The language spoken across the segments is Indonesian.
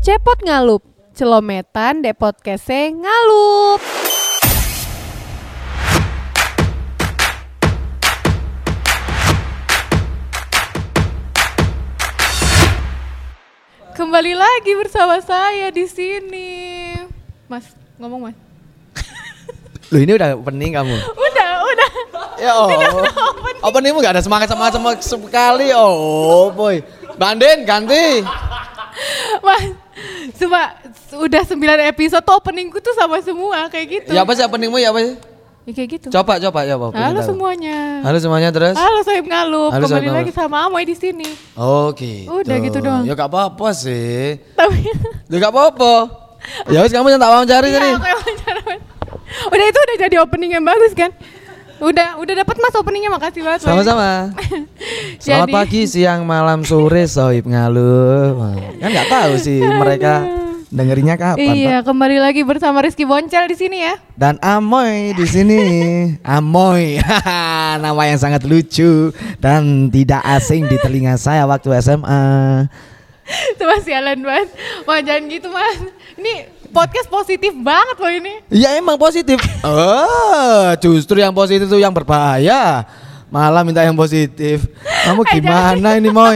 Cepot ngalup, celometan dek podcastnya ngalup. Kembali lagi bersama saya di sini. Mas, ngomong Mas. Loh, ini udah opening kamu? Udah. Ya openingmu gak ada semangat sekali. Oh boy. Bandin ganti. Mas, cuma udah 9 episode tuh openingku tuh sama semua kayak gitu. Ya apa sih openingmu ya apa sih? Ya kayak gitu. Coba ya apa? Halo semuanya. Halo semuanya terus. Halo Sohib Ngalup. Halo, Kembali Sohib lagi sama Amoy di sini. Oh gitu. Udah gitu doang. Ya gak apa-apa sih. Tapi Ya gak apa-apa. Ya wis kamu yang tak mau cari tadi. Udah itu udah jadi opening yang bagus kan? Udah dapat Mas openingnya, makasih banget. Sama-sama. Selamat pagi, siang, malam, sore Sohib Ngalup. Kan nggak tahu sih mereka dengerinnya kapan. Iya, Pak. kembali lagi bersama Rizky Boncel di sini ya. Dan Amoy di sini. Amoy, nama yang sangat lucu dan tidak asing di telinga saya waktu SMA. Coba sialan banget. Wah, jangan gitu Mas. Ini podcast positif banget loh ini. Ya emang positif. Justru yang positif itu yang berbahaya. Malah minta yang positif. Kamu gimana ini Moy?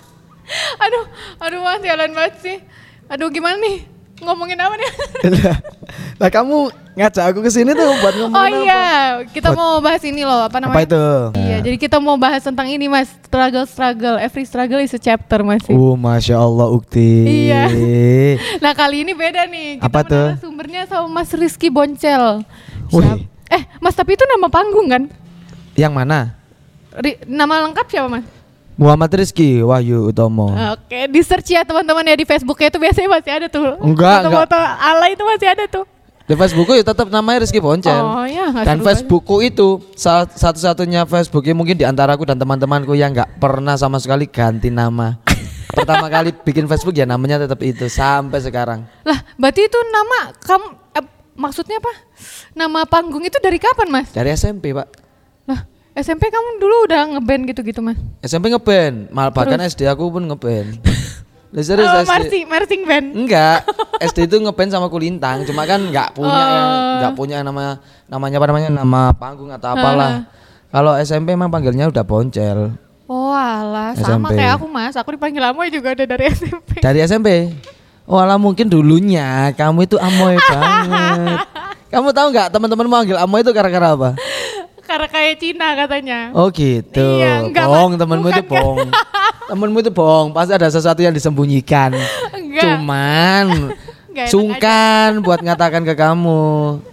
Aduh Mas, sialan banget sih. Aduh, gimana nih? Ngomongin apa nih? Lah kamu ngajak aku ke sini tuh buat ngomongin Oh iya, apa? kita mau bahas ini loh, apa namanya? Apa itu? Iya, jadi kita mau bahas tentang ini Mas, struggle. Every struggle is a chapter Mas. Masya Allah Ukti. Iya. Nah kali ini beda nih. Kita apa tuh? Sumbernya sama Mas Rizky Boncel. Wih. Mas tapi itu nama panggung kan? Yang mana? Nama lengkap siapa Mas? Muhammad Rizky Wahyu Utomo. Oke, di search ya teman-teman ya di Facebooknya itu biasanya masih ada tuh. Enggak. Foto-foto ala itu masih ada tuh. Di Facebookku ya tetap namanya Rizky Boncel. Oh ya. Dan Facebookku itu satu-satunya Facebooknya mungkin di antara aku dan teman-temanku yang nggak pernah sama sekali ganti nama. Pertama kali bikin Facebook ya namanya tetap itu sampai sekarang. Lah, berarti itu nama kamu maksudnya apa? Nama panggung itu dari kapan Mas? Dari SMP Pak. Lah, SMP kamu dulu udah ngeband gitu-gitu Mas? SMP ngeband, bahkan SD aku pun ngeband. Serius SD. Marching band. Enggak, SD itu ngeband sama Kulintang, cuma kan nggak punya namanya apa namanya nama panggung atau apalah. Kalau SMP emang panggilnya udah Boncel. Oh alah, sama SMP. kayak aku Mas, aku dipanggil Amoy juga udah dari SMP. Dari SMP. Oh alah, mungkin dulunya kamu itu Amoy banget. Kamu tahu nggak teman-teman manggil Amoy itu gara-gara apa? Karena kayak Cina katanya. Oh gitu. Iya, enggak, bohong, Mas. temenmu Bukan, itu bohong. Temenmu itu bohong, pasti ada sesuatu yang disembunyikan. Enggak. Cuman Enggak enak sungkan buat ngatakan ke kamu.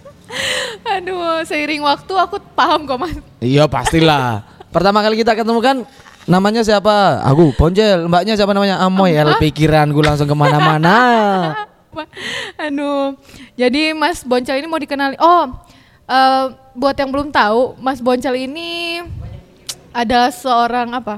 Aduh, seiring waktu aku paham kok Mas. Iya pastilah. Pertama kali kita ketemu kan namanya siapa? Aku Boncel. Mbaknya siapa namanya? Amoy. Pikiranku langsung kemana-mana. Aduh, jadi Mas Boncel ini mau dikenali. Buat yang belum tahu, Mas Boncel ini adalah seorang apa?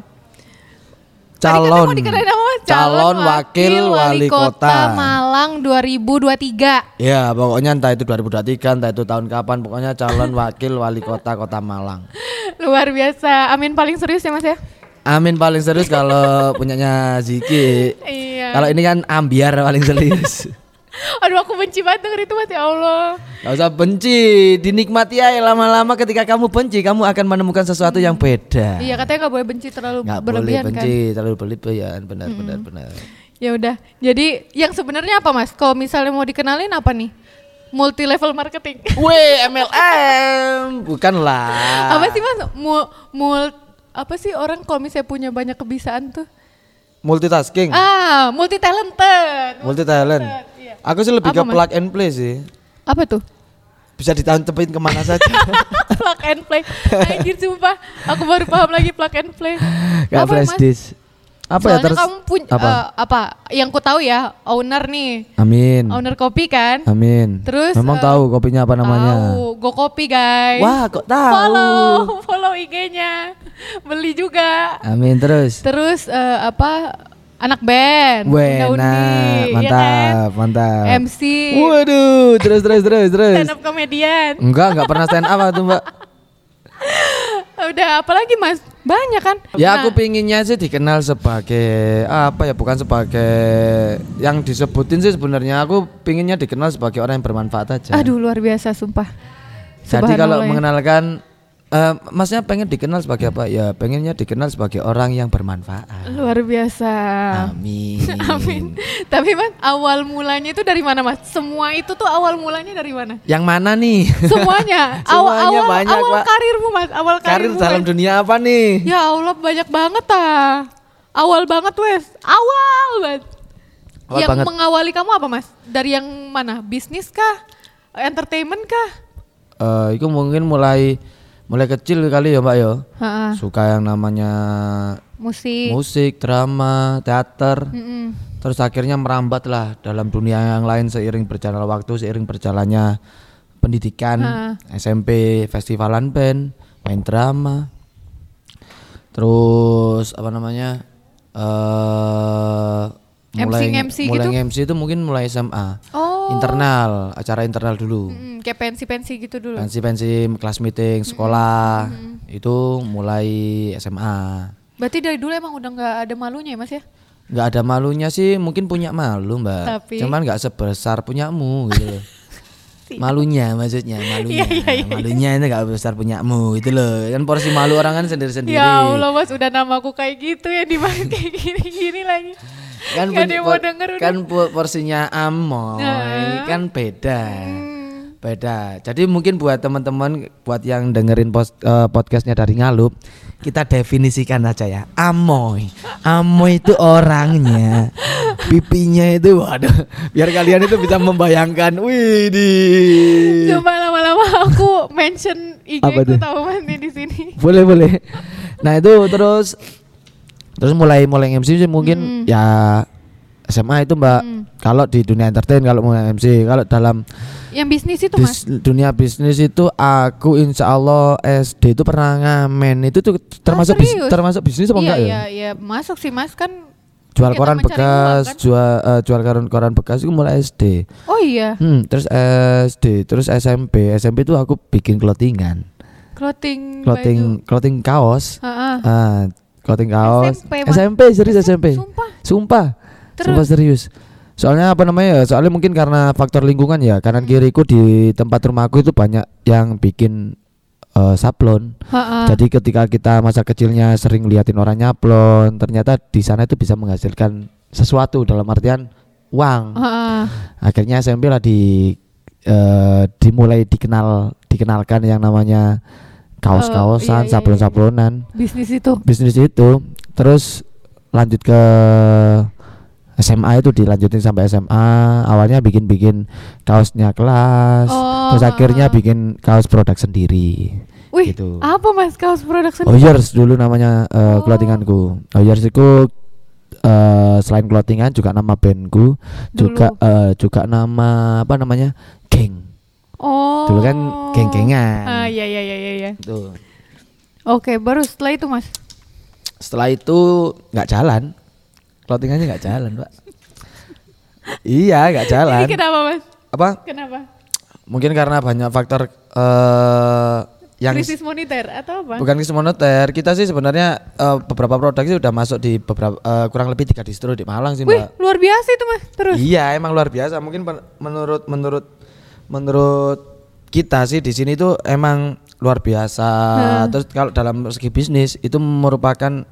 Calon wakil wali kota Malang 2023. Ya pokoknya entah itu 2023, entah itu tahun kapan, pokoknya calon wakil wali kota Kota Malang. Luar biasa. Amin paling serius ya Mas ya? Amin paling serius kalau punyanya Ziki. Iya. Kalau ini kan ambiar paling serius. Aduh, aku benci banget denger itu Mas, ya Allah. Gak usah benci, dinikmati aja lama-lama. Ketika kamu benci, kamu akan menemukan sesuatu yang beda. Iya, katanya gak boleh benci terlalu Gak boleh berlebihan benci kan. terlalu berlebihan, benar. Ya udah. Jadi yang sebenarnya apa Mas? Kalau misalnya mau dikenalin apa nih? Multi level marketing. MLM, bukanlah. Apa sih Mas? Apa sih orang kalau misalnya punya banyak kebiasaan tuh? Multitasking. Multi talented. Multi talent. Iya. Aku sih lebih Apa, ke Mas? plug and play sih. Apa tuh? Bisa ditantepin kemana saja. Plug and play. Anjir sumpah, aku baru paham lagi plug and play. Gak Apa, flash Mas? disk. Apa Soalnya ya terus? kamu punya apa? Yang ku tahu ya, owner nih. Amin. Owner kopi kan? Amin. Terus memang tahu kopinya apa namanya? Tahu, Go Kopi guys. Wah, kok tahu? Follow IG-nya. Beli juga. Amin terus. Terus anak band. Enak, mantap. MC. Waduh, terus. Stand up comedian. Enggak pernah stand up tuh, Mbak. Udah apalagi Mas? Banyak kan? Ya Nah, aku pinginnya sih dikenal sebagai apa ya, bukan sebagai yang disebutin sih, sebenarnya aku pinginnya dikenal sebagai orang yang bermanfaat aja. aduh luar biasa sumpah. Jadi kalau Subhanallah ya. mengenalkan masnya pengen dikenal sebagai apa? Ya pengennya dikenal sebagai orang yang bermanfaat. Luar biasa. Amin. Amin. Tapi Mas, awal mulanya itu dari mana Mas? Semua itu tuh awal mulanya dari mana? Yang mana nih? Semuanya. Semuanya banyak, awal Pak. karirmu Mas, awal Karir karirmu. dalam Mas. dunia apa nih? Ya Allah banyak banget Awal banget wes. Awal banget. Awal Yang banget. mengawali kamu apa Mas? Dari yang mana? Bisnis kah? Entertainment kah? Itu mungkin mulai kecil kali ya Mbak ya. Ha-ha. Suka yang namanya Musik. musik, drama, teater. Mm-mm. Terus akhirnya merambat lah dalam dunia yang lain seiring berjalannya waktu, seiring berjalannya pendidikan, SMP, festivalan band, main drama. Terus apa namanya? MC mulai gitu? MC itu mungkin mulai SMA. Oh. Internal, acara internal dulu. Kayak pensi-pensi gitu dulu. Pensi kelas meeting sekolah. Itu mulai SMA. Berarti dari dulu emang udah nggak ada malunya ya Mas ya? Nggak ada malunya sih, mungkin punya malu Mbak. Tapi- Cuman nggak sebesar punyamu gitu loh. Malunya maksudnya, malunya. Iya. Malunya itu nggak besar punyamu gitu loh. Kan porsi malu orang kan sendiri-sendiri. Ya Allah Mas, udah namaku kayak gitu ya dimakan kayak gini-gini lagi. Kan Nggak ada yang mau denger udah. kan porsinya amoy Nah. kan beda. Beda. Jadi mungkin buat teman-teman, buat yang dengerin podcastnya dari Ngalup, kita definisikan aja ya. Amoy itu orangnya, pipinya itu, waduh, biar kalian itu bisa membayangkan. Wih di. Coba lama-lama aku mention IG Apa ku tuh? tahu Mas nih di sini. Boleh. Nah itu terus mulai MC sih mungkin ya SMA itu Mbak. Kalau di dunia entertain, kalau mau MC, kalau dalam Yang bisnis itu Mas. dunia bisnis itu aku insya Allah SD itu pernah ngamen. Itu tuh termasuk serius? termasuk bisnis apa enggak ya? Iya, masuk sih Mas kan. Jual kita koran mencari bekas, uang, kan? jual koran bekas itu mulai SD. Oh iya, Terus SD, terus SMP itu aku bikin clothingan, clothing baju. clothing kaos. Ha-ha. Clothing kaos. SMP, Mas. SMP serius SMP. Sumpah. Sumpah serius. Soalnya apa namanya ya? Soalnya mungkin karena faktor lingkungan ya. Kanan kiriku di tempat rumahku itu banyak yang bikin sablon. Ha-ha. Jadi ketika kita masa kecilnya sering liatin orang nyablon, ternyata di sana itu bisa menghasilkan sesuatu dalam artian uang. Ha-ha. Akhirnya SMP lah dimulai dikenalkan yang namanya kaos-kaosan, iya. sablon-sablonan. Bisnis itu. Terus lanjut ke SMA, itu dilanjutin sampai SMA. Awalnya bikin kaosnya kelas, Oh, terus akhirnya bikin kaos produk sendiri. Wih, gitu. apa Mas kaos produk sendiri? Oyers dulu namanya clothinganku. Oyers itu selain clothingan juga nama bandku, juga nama apa namanya, geng. Oh. Dulu kan geng-gengan. Iya. Tuh. Oke, baru setelah itu Mas. Setelah itu nggak jalan, clothingannya nggak jalan Pak. Iya nggak jalan. Ini kenapa Mas? Apa? Kenapa? Mungkin karena banyak faktor yang Krisis moneter atau apa? bukan krisis moneter. Kita sih sebenarnya beberapa produk sih udah masuk di beberapa kurang lebih 3 distro di Malang sih Wih, Mbak. luar biasa itu Mas. Terus. Iya emang luar biasa. Mungkin menurut kita sih di sini tuh emang luar biasa. Terus kalau dalam segi bisnis itu merupakan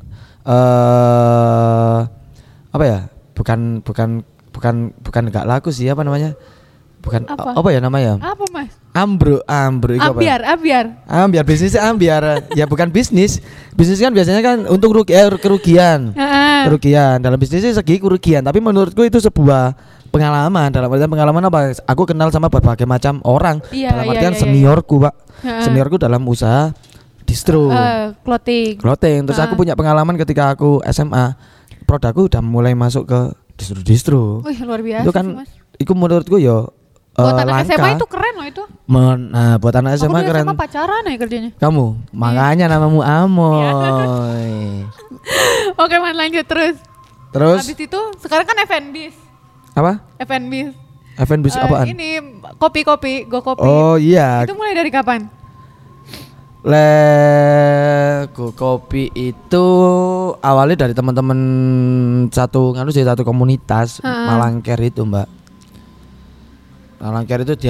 apa ya? Bukan nggak laku sih, apa namanya? Bukan apa ya namanya? Apa Mas? Ambro itu apa ya? Ambiar. Bisnisnya ambiar. Ya bukan bisnis. Bisnis kan biasanya kan untung kerugian. Kerugian. Dalam bisnis sih segi kerugian, tapi menurutku itu sebuah pengalaman. Dalam artian pengalaman apa? Aku kenal sama berbagai macam orang. Iya, dalam iya, artian iya, seniorku, Pak. Seniorku dalam usaha distro. Clothing. Terus aku punya pengalaman ketika aku SMA, produkku udah mulai masuk ke distro. Wih, luar biasa Itu kan sih, Mas. itu menurutku ya Buat anak langka. SMA itu keren loh itu. Nah, buat anak SMA Aku keren. SMA pacaran ya kerjanya. Kamu, makanya namamu Amoy. Oke Mas, lanjut terus. Terus Habis itu sekarang kan F&B. apa? F&B. F&B apaan? Ini kopi, Go Kopi. Oh iya. Itu mulai dari kapan? Go Kopi itu awalnya dari teman-teman satu komunitas Malangker itu, Mbak. Malangker itu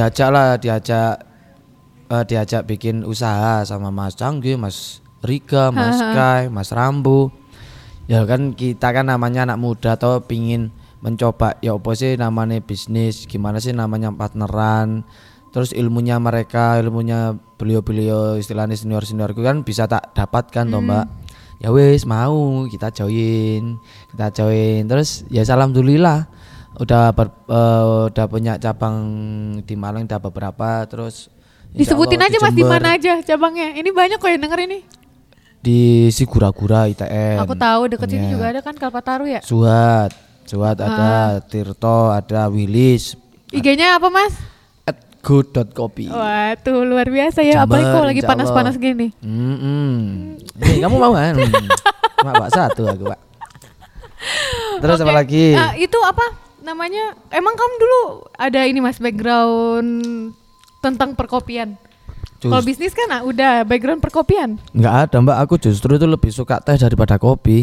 diajak bikin usaha sama Mas Canggi, Mas Riga, Mas Kai, Mas Rambu. Ya kan kita kan namanya anak muda atau pingin mencoba ya apa sih namanya bisnis, gimana sih namanya partneran. Terus ilmunya beliau-beliau istilahnya senior-seniorku kan bisa tak dapatkan toh Mbak. Ya wis mau kita join. Terus ya alhamdulillah udah punya cabang di Malang, udah beberapa. Terus disebutin aja Mas di mana aja cabangnya. Ini banyak kok yang denger ini. Di Sigura-gura ITN. Aku tahu deket sini juga ada kan Kalpataru ya. Suhat ada, Tirto ada, Willis. IG-nya apa Mas? @go.kopi. Wah tuh luar biasa ya. Apalagi kok lagi panas-panas gini. Nih kamu mau kan? Mak satu aku Pak. Terus apa lagi? Itu apa namanya? Emang kamu dulu ada ini Mas background tentang perkopian? Kalau bisnis kan udah background perkopian. Enggak ada Mbak, aku justru itu lebih suka teh daripada kopi.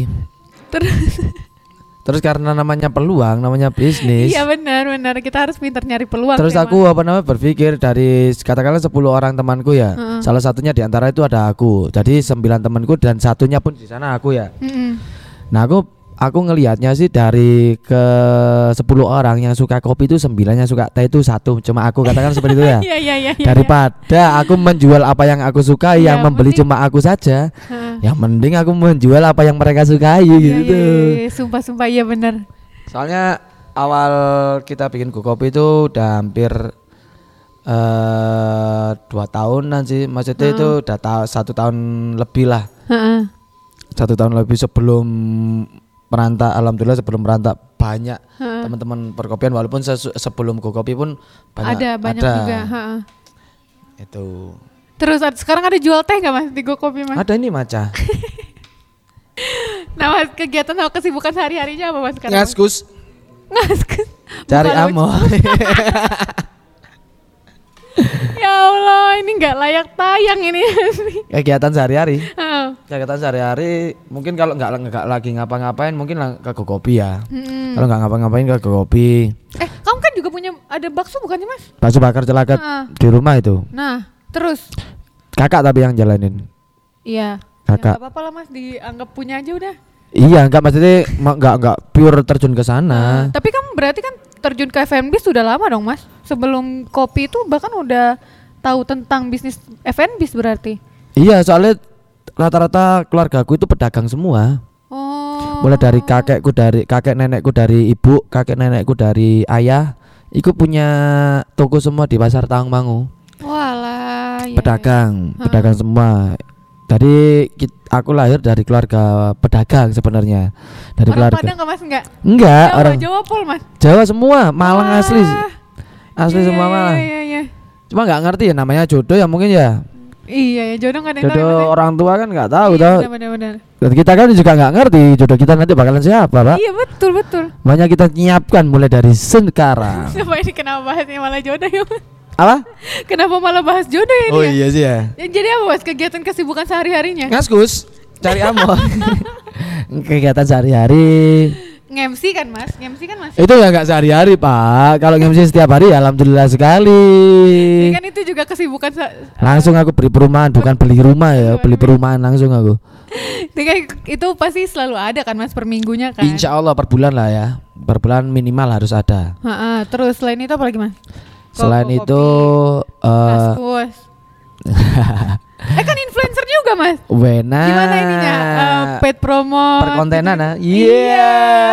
Terus karena namanya peluang, namanya bisnis. Iya benar, kita harus pintar nyari peluang. Terus aku berpikir dari katakanlah 10 orang temanku ya, salah satunya di antara itu ada aku. Jadi 9 temanku dan satunya pun di sana aku ya. Nah aku ngelihatnya sih dari ke 10 orang yang suka kopi itu 9 yang suka teh itu 1, cuma aku katakan seperti itu ya. Iya. Daripada aku menjual apa yang aku sukai, yang membeli cuma aku saja. Yang mending aku menjual apa yang mereka sukai gitu. Iya, sumpah iya benar. Soalnya awal kita bikin Go Kopi itu udah hampir 2 tahunan sih. Maksudnya itu udah 1 tahun lebih lah. 1 tahun lebih sebelum merantau, alhamdulillah sebelum merantau banyak teman-teman perkopian, walaupun sebelum Go Kopi pun banyak juga. Itu. Terus sekarang ada jual teh nggak Mas di Go Kopi Mas? Ada ini Maca. Nah Mas, kegiatan atau kesibukan sehari-harinya apa Mas sekarang? Ngaskus. Cari Bukan amo. Ya Allah, ini nggak layak tayang ini. Kegiatan sehari-hari mungkin kalau nggak lagi ngapa-ngapain mungkin ke Go Kopi ya. Kalau nggak ngapa-ngapain ke Go Kopi. Kamu kan juga punya ada bakso bukan sih Mas? Bakso bakar celakat di rumah itu. Nah terus kakak tapi yang jalanin. Iya. Kakak. Ya, apa-apa lah Mas, dianggap punya aja udah. Iya, enggak maksudnya enggak pure terjun ke sana. Tapi kamu berarti kan terjun ke F&B sudah lama dong Mas. Sebelum kopi itu bahkan udah tahu tentang bisnis F&B berarti. Iya, soalnya rata-rata keluargaku itu pedagang semua. Mulai dari kakek nenekku dari ibu, kakek nenekku dari ayah, ikut punya toko semua di Pasar Tawangmangu. Walah, pedagang semua. Jadi aku lahir dari keluarga pedagang sebenarnya. Dari orang keluarga. Padang Mas enggak? Enggak, Jawa, orang Jawa Pol Mas. Jawa semua, Malang asli. Asli semua Malang. Iya. Cuma enggak ngerti ya namanya jodoh ya mungkin ya. Iya, jodoh enggak ada yang tahu. Jodoh orang tua kan enggak tahu toh. Benar. Dan kita kan juga enggak ngerti jodoh kita nanti bakalan siapa, Pak. Iya, betul. Banyak kita nyiapkan mulai dari sekarang. Siapa ini kenapa bahasnya malah jodoh ya? Apa? Kenapa malah bahas jodoh ya? Oh iya sih ya. Jadi apa Mas kegiatan kesibukan sehari-harinya? Ngaskus, cari amo. Kegiatan sehari-hari. Nge-MC kan Mas? Itu ya enggak sehari-hari Pak. Kalau nge-MC setiap hari alhamdulillah sekali. Kan itu juga kesibukan langsung aku beli perumahan, bukan beli rumah ya, beli perumahan langsung aku. Itu pasti selalu ada kan Mas per minggunya kan? Insya Allah per bulan lah ya. Per bulan minimal harus ada. Terus selain itu apa lagi Mas? Selain itu Ngaskus. Kan influencer juga Mas. Wena. Gimana ininya? Paid promo. Perkontenan gitu. Iya.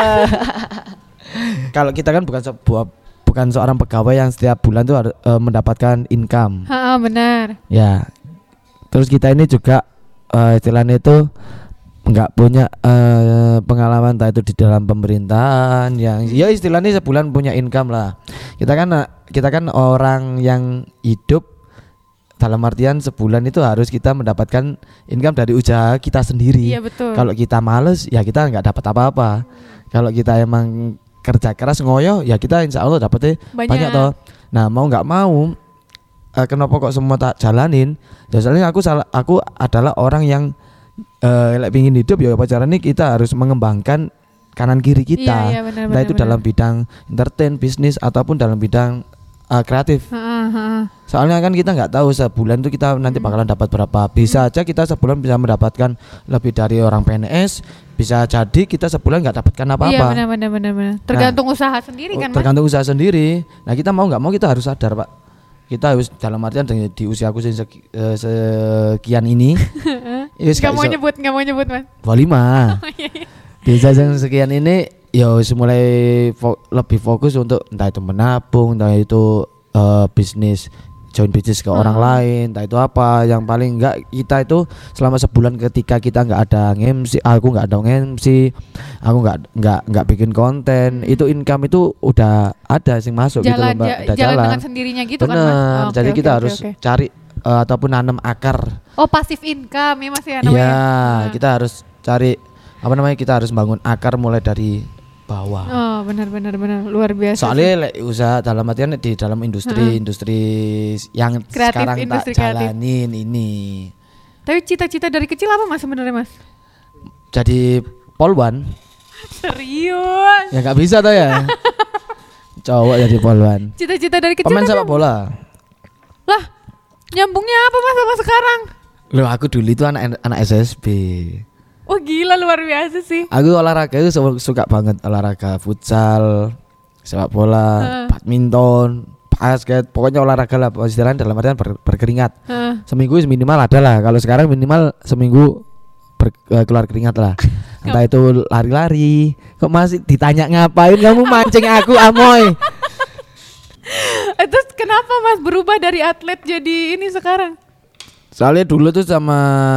Kalau kita kan bukan seorang pegawai yang setiap bulan tuh mendapatkan income. Benar. Ya. Terus kita ini juga istilahnya itu nggak punya pengalaman entah itu di dalam pemerintahan yang ya istilahnya sebulan punya income lah. Kita kan orang yang hidup dalam artian sebulan itu harus kita mendapatkan income dari usaha kita sendiri. Iya betul. Kalau kita males ya kita nggak dapat apa-apa. Kalau kita emang kerja keras ngoyo ya kita insya Allah dapetnya banyak toh. Nah mau nggak mau kenapa kok semua tak jalanin? Ya soalnya aku adalah orang yang pingin hidup ya pacaran ini kita harus mengembangkan kanan kiri kita. Iya, benar, Entah itu dalam bidang entertain, bisnis ataupun dalam bidang kreatif. Soalnya kan kita nggak tahu sebulan itu kita nanti bakalan dapat berapa. Bisa aja kita sebulan bisa mendapatkan lebih dari orang PNS. Bisa jadi kita sebulan nggak dapatkan apa-apa. Iya benar. Tergantung usaha sendiri kan Mas. Tergantung usaha sendiri. Nah kita mau nggak mau kita harus sadar Pak. Kita harus dalam artian di usiaku sekian ini. Nggak mau nyebut Mas. 25. Bisa sekian ini ya mulai lebih fokus untuk entah itu menabung, entah itu bisnis, join bisnis ke orang lain, entah itu apa. Yang paling enggak kita itu selama sebulan ketika kita enggak ada MC, aku enggak ada MC, aku enggak bikin konten, itu income itu udah ada sing masuk gitu loh Mbak, udah jalan dengan sendirinya gitu kan Mas. Jadi kita harus cari ataupun nanam akar. Oh, passive income ya Mas ya namanya. Iya, kita harus cari kita harus bangun akar mulai dari bawah. Oh benar luar biasa. Soalnya usaha dalam artian di dalam industri yang kreatif, sekarang tak jalanin ini. Tapi cita-cita dari kecil apa Mas sebenarnya Mas? Jadi polwan. Serius? Ya nggak bisa tuh ya. Cowok jadi polwan. Cita-cita dari kecil. Pemain sepak bola. Lah, nyambungnya apa Mas sama sekarang? Loh aku dulu itu anak SSB. Oh gila luar biasa sih. Aku olahraga itu suka banget, olahraga futsal, sepak bola, badminton, basket, pokoknya olahraga lah. Istilahnya dalam artian berkeringat. Seminggu minimal ada lah. Kalau sekarang minimal seminggu keluar keringat lah. Entah itu lari-lari. Kok masih ditanya ngapain kamu mancing aku Amoy? Terus kenapa Mas berubah dari atlet jadi ini sekarang? Soalnya dulu tuh sama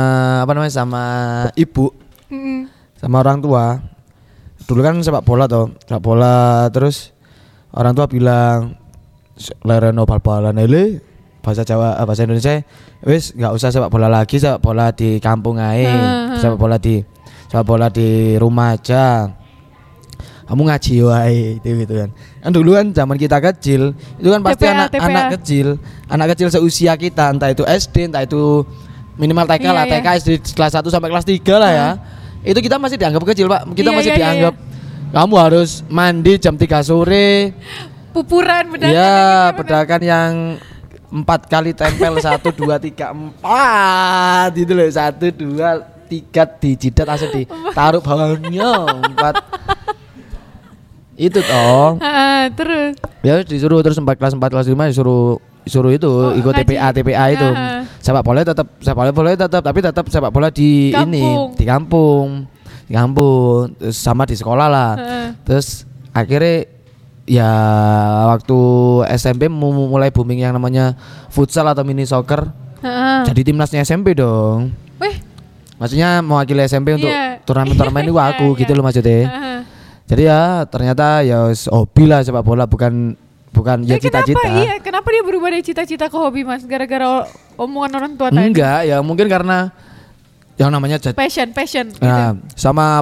ibu, sama orang tua. Dulu kan sepak bola terus orang tua bilang lereno bal-balan ele bahasa Jawa bahasa Indonesia wis nggak usah sepak bola lagi, sepak bola di kampung aja, sepak bola di rumah aja. Kamu ngaji wae gitu kan. Kan dulu kan zaman kita kecil itu kan pasti anak kecil seusia kita, entah itu SD, entah itu minimal TK lah, TK SD kelas 1 sampai kelas 3 lah ya. Itu kita masih dianggap kecil, Pak. Kita masih dianggap kamu harus mandi jam 3 sore. Pupuran bedakan. Iya, bedakan yang 4 kali tempel 1 2 3 4 gitu loh. 1 2 3 di jidat langsung ditaruh bawahnya 4. Itu toh. Terus. Ya disuruh terus kelas 4 kelas 5 disuruh itu ikut TPA itu. Sepak bola tetap tapi tetap sepak bola di kampung. Terus sama di sekolah lah. Terus akhirnya ya waktu SMP mulai booming yang namanya futsal atau mini soccer. Jadi timnasnya SMP dong. Maksudnya mewakili SMP untuk turnamen itu aku gitu loh maksudnya. Jadi ya ternyata ya hobi lah sepak bola bukan ya cita-cita. Kenapa dia berubah dari cita-cita ke hobi Mas? Gara-gara omongan orang tua tadi? Enggak, ya mungkin karena yang namanya passion nah, gitu. sama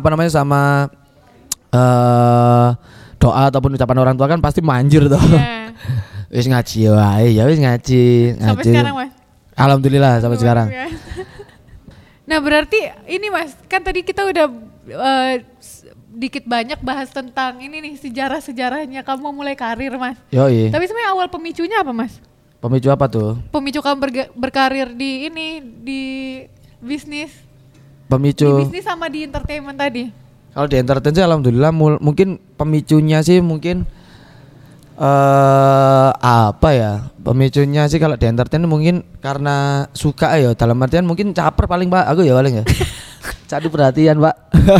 doa ataupun ucapan orang tua kan pasti manjur toh. Wis ngaji wae, ya wis ngaji. Sampai sekarang Mas? Alhamdulillah sampai sekarang. Nah berarti ini Mas, kan tadi kita udah dikit banyak bahas tentang ini nih sejarahnya kamu mulai karir Mas. Yoi. Tapi sebenarnya awal pemicunya apa Mas? Pemicu apa tuh? Pemicu kamu berkarir di bisnis. Pemicu. Di bisnis sama di entertainment tadi. Kalau di entertainment sih alhamdulillah mungkin pemicunya sih mungkin apa ya? Pemicunya sih kalau di entertainment mungkin karena suka ya, dalam artian mungkin caper paling Pak, aku ya paling ya. Cadu perhatian Pak.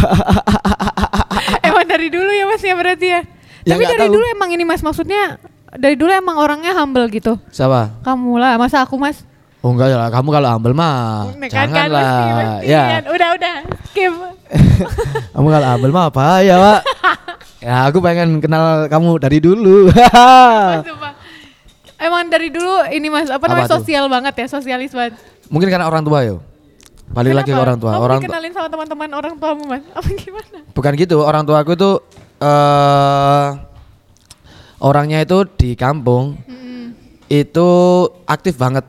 Emang dari dulu ya Mas ya berarti ya. Tapi dari dulu emang ini Mas, maksudnya dari dulu emang orangnya humble gitu. Siapa? Kamu lah, masa aku Mas? Oh enggak ya, kamu kalau humble mah janganlah. Ya. Udah skip. Kamu kalau humble mah apa ya Pak? Ya aku pengen kenal kamu dari dulu. Emang dari dulu ini Mas, apa namanya sosial banget ya, sosialis banget. Mungkin karena orang tua yo. Balik lagi ke orang tua. Kamu dikenalin sama teman-teman orang tuamu Mas? Apa gimana? Bukan gitu, orang tua aku tuh orangnya itu di kampung. itu aktif banget.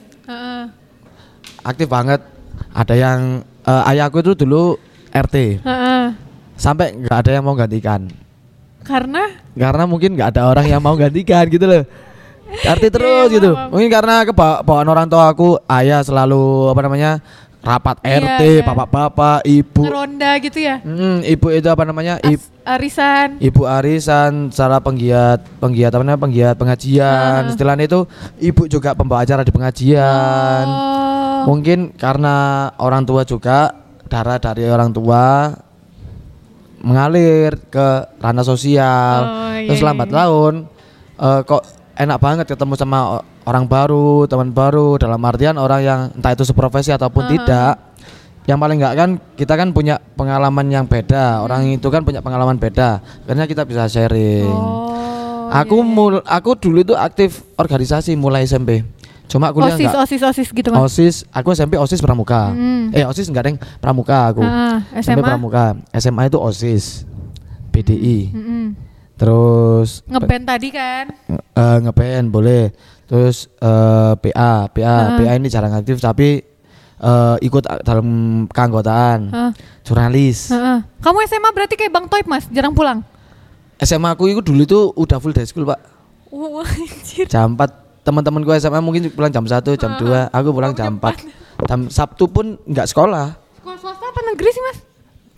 Aktif banget. Ada yang ayahku itu dulu RT. Sampai nggak ada yang mau gantikan. Karena mungkin nggak ada orang yang mau gantikan gitu loh. RT terus gitu. Mungkin karena bawaan orang tua aku, ayah selalu rapat RT, bapak-bapak, ibu. Ngeronda gitu ya. Ibu itu arisan. Ibu arisan, salah penggiat pengajian. Istilahnya itu ibu juga pembawa acara di pengajian. Mungkin karena orang tua juga, darah dari orang tua mengalir ke ranah sosial. Terus lambat laun kok enak banget ketemu sama orang baru, teman baru, dalam artian orang yang entah itu seprofesi ataupun tidak. Yang paling enggak kan kita kan punya pengalaman yang beda. Orang itu kan punya pengalaman beda. Akhirnya kita bisa sharing. Aku dulu itu aktif organisasi mulai SMP. Cuma kuliah enggak. OSIS gitu kan. OSIS, aku SMP OSIS pramuka. OSIS enggak, Deng, pramuka aku. SMP pramuka. SMA itu OSIS. BDI. Terus ngeband tadi kan? Ngeband boleh. Terus PA ini jarang aktif tapi ikut dalam keanggotaan. Jurnalis. Kamu SMA berarti kayak Bang Toib, Mas, jarang pulang? SMA aku itu dulu itu udah full day school, Pak. Jam 4. Teman-temanku SMA mungkin pulang jam 1, jam 2. Aku pulang jam 4. Jam Sabtu pun enggak sekolah. Sekolah swasta apa negeri sih, Mas?